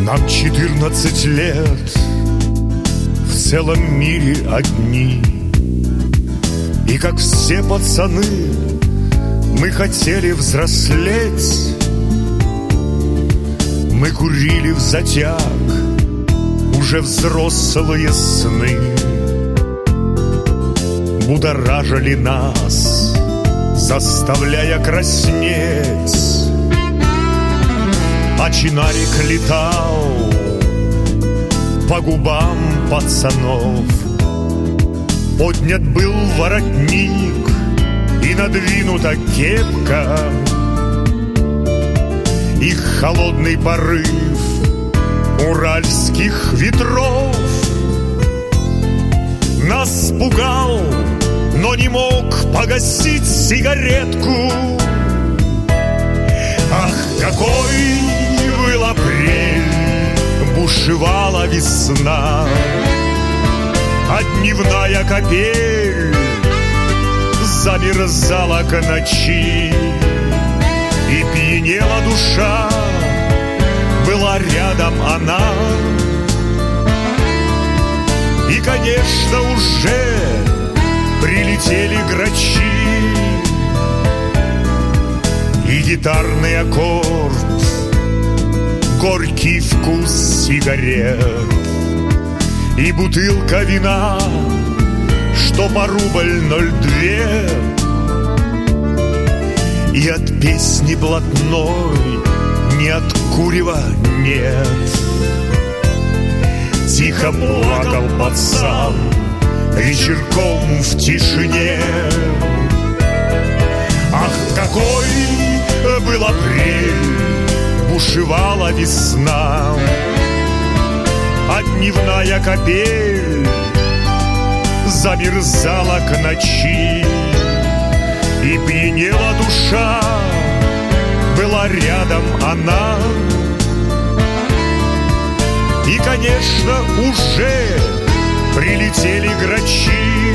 Нам 14 лет, в целом мире одни. И как все пацаны, мы хотели взрослеть. Мы курили взатяг уже взрослые сны. Будоражили нас, заставляя краснеть. А чинарик летал по губам пацанов. Поднят был воротник и надвинута кепка. Их холодный порыв уральских ветров нас пугал, но не мог погасить сигаретку. Ах, какой был апрель, бушевала весна, а дневная капель замерзала к ночи. И пьянела душа, была рядом она. И, конечно, уже прилетели грачи. И гитарный аккорд, горький вкус сигарет, и бутылка вина, что по рубль 0,2. И от песни блатной ни от курева нет. Тихо плакал пацан вечерком в тишине. Ах, какой был апрель, бушевала весна, а дневная капель замерзала к ночи. И пьянела душа, была рядом она. И, конечно, уже прилетели грачи.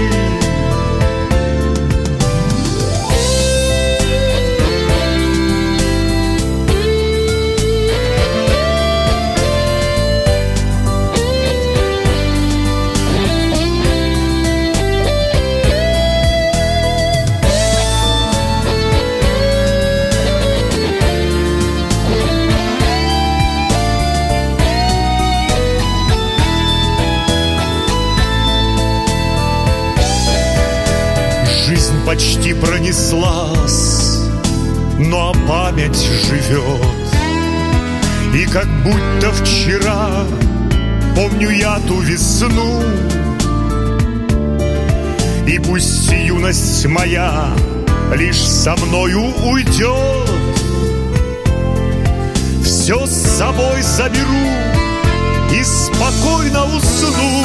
Жизнь почти пронеслась, но память живет. И как будто вчера помню я ту весну. И пусть юность моя лишь со мною уйдет, все с собой заберу и спокойно усну.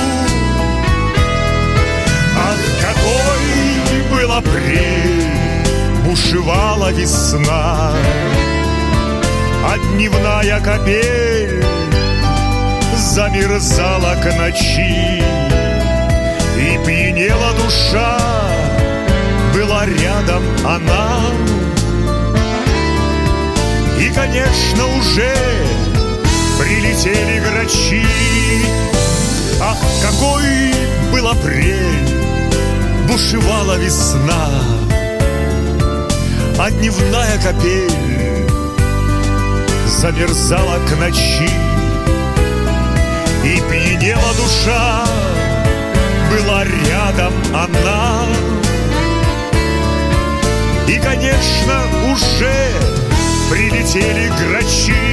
Ах, какой был апрель, бушевала весна, а дневная капель замерзала к ночи. И пьянела душа, была рядом она. И, конечно, уже прилетели грачи. Ах, какой был апрель, бушевала весна, а дневная капель замерзала к ночи. И пьянела душа, была рядом она. И, конечно, уже прилетели грачи.